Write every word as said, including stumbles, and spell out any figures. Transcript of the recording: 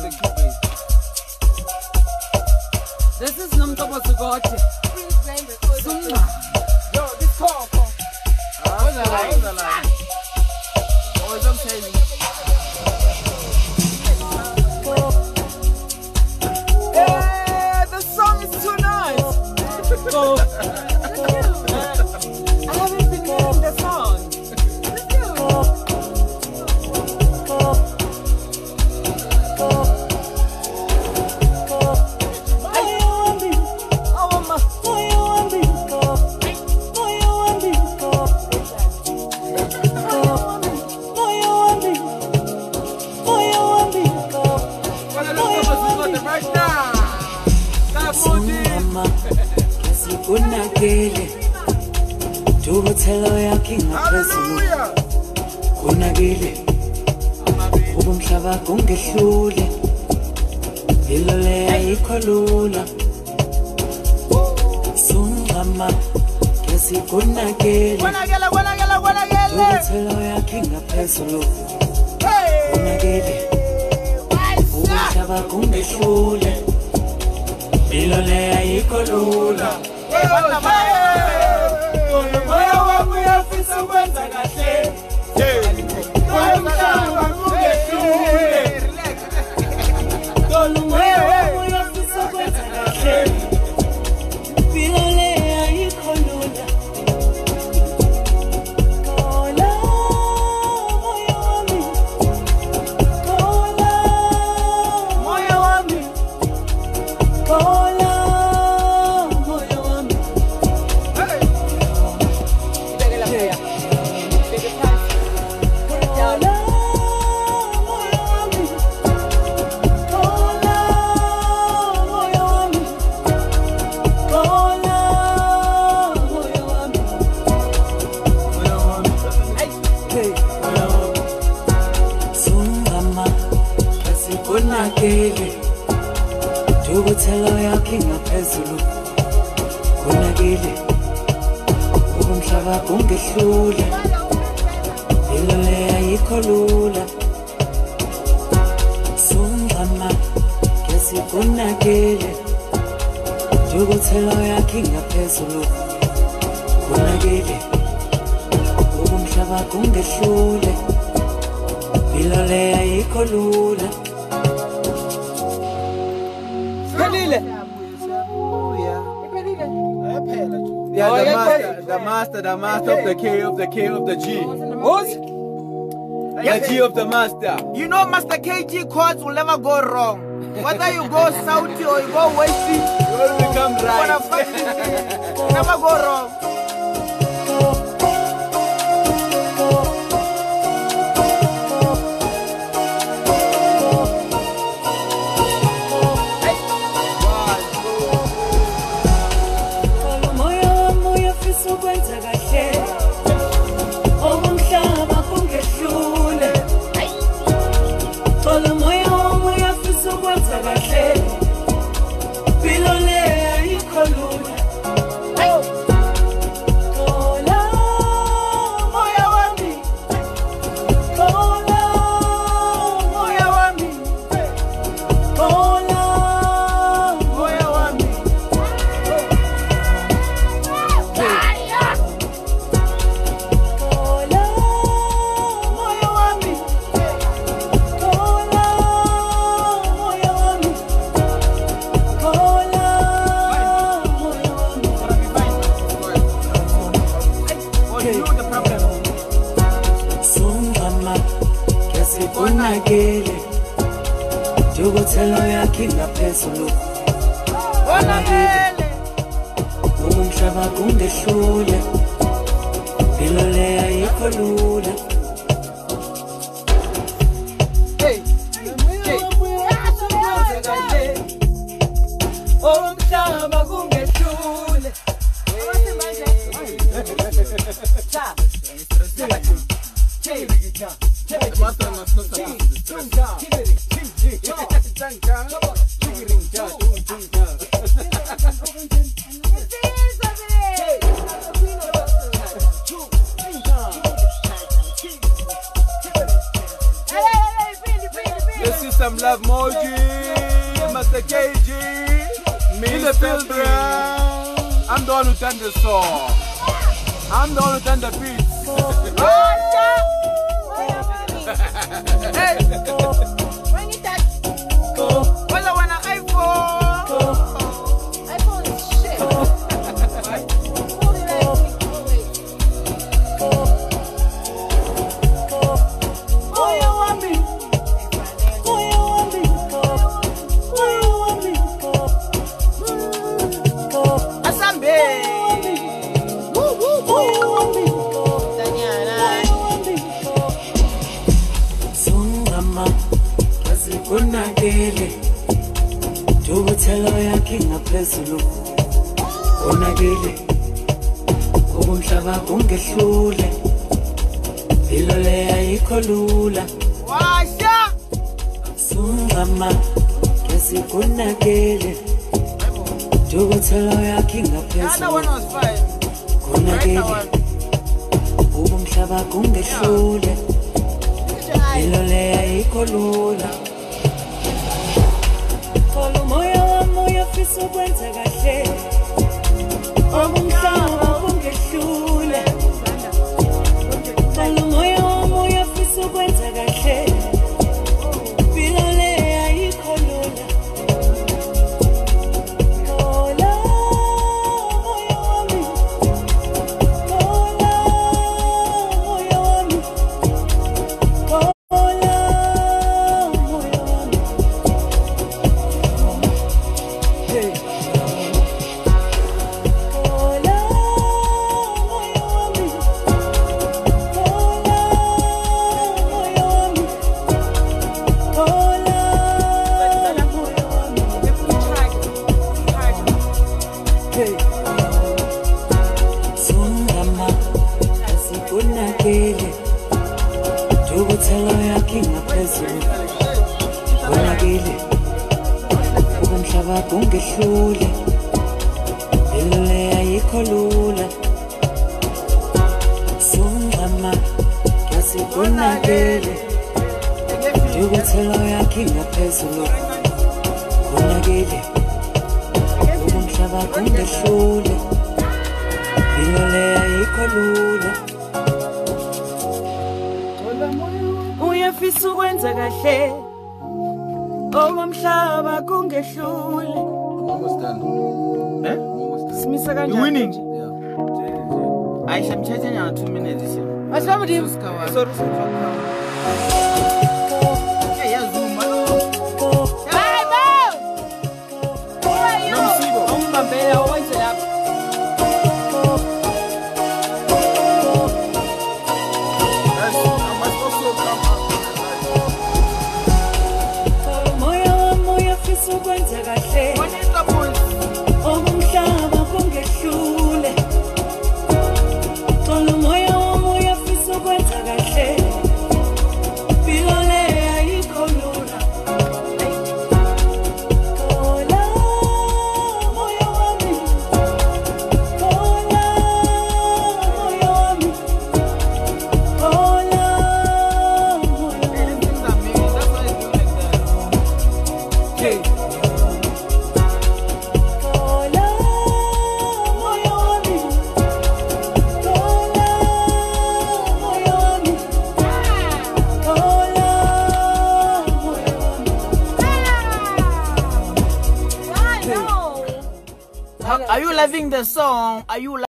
This is Namtopo Sugote. Sumna. Yo, this call, call. What's that like? What's that like? Oh, it's okay. Hey, the song is too nice. So, I haven't been hearing the song. Kunagele Dubuthelo yakhe ngaphezulu Kunagele Ubumhlaba kungehlule Ilole ayikholula Sungama Kesi kunagele Kunagele, kunagele, kunagele Dubuthelo yakhe ngaphezulu Kunagele Ubumhlaba kungehlule Ilole ayikholula Moyo wangu yafisa kwenza kahle Umhlaba kungehlule Moyo wangu yafisa kwenza kahle Ilole ayikholula Kola moyo wami Kola moyo wami Kola Kunagele Dubuthelo yakhe ngaphezulu Kunagele Ubumhlaba kungehlule Ilole ayikholula Sungama Kesi kunagele Dubuthelo yakhe ngaphezulu Kunagele Ubumhlaba kungehlule Ilole ayikholula Yeah, the master, the master, the master of the K of the K of the G. What? The G of the master. You know, Master K G chords will never go wrong. Whether you go south or you go west, You will become right. never go wrong. Kunagele Dubuthelo yakhe ngaphezulu Kunagele Ubumhlaba kungehlule Ilole ayikholula Hey, hey, Umhlaba kungehlule Cha This is some love, Moji, Master K G, Mister Brown. I'm the one who done the song. I'm the one who done the beats. Hey, Bring it back. what's the one on iPhone? iPhone is shit. Hold it like wait. Oh, you want me? Oh, you want me? Oh, you want me? Asambe. Oh, you want me? Danyana. Sungama, kazi konakele. Dukuthelo yakhe ngaphezulu. Konakele. Ubumhlaba kungehlule. Impilo le ayikho lula. Washa. Sungama, kazi konakele. Dukuthelo yakhe The other ngaphezulu. one was fine. Konakele. Right Ubumhlaba kungehlule. Look at your eyes. Impilo le ayikho lula. Thola umoya wami uyafisa ukwenza kahle. Ubumhlaba kungehlule. Thola umoya wami uyafisa ukwenza kahle. Impilo le ayikho lula. Thola umoya wami. Thola umoya wami. Thola umoya wami. Hey. Thola umoya wami. Thola umoya wami. Thola umoya wami. Hey. Sungama, asikonakele. Dukuthelo yakhe ngaphezulu. Konakele. Ubumhlaba kungehlule. Impilo le ayikho lula. Sungama, asikonakele. Dukuthelo yakhe ngaphezulu. Konakele. Ubumhlaba kungehlule. Impilo le ayikho lula. Uyafisa ukwenza kahle. Okomhlaba kungehlule. Almost done. Eh? Almost done. Simisa You kanjani? winning? Yeah. I am chatting now two minutes. What's wrong with you? Sorry, Sorry. Hey, yeah, Zoom, hello. Hey, Bo! Who are you? I'm Bambela, what's it up? That's, am I supposed to come out? Moya wami uyafisa ukwenza kahle. What is the point? Ubumhlaba kungehlule. Thola umoya wami uyafisa ukwenza kahle. Impilo le ayikho lula. Thola umoya wami. Thola umoya wami. Thola umoya Hey, wami. these things are made. That's why it's doing like that. Hey. Thola umoya wami. Thola umoya wami. Thola umoya wami. I know. Are you loving the song? Are you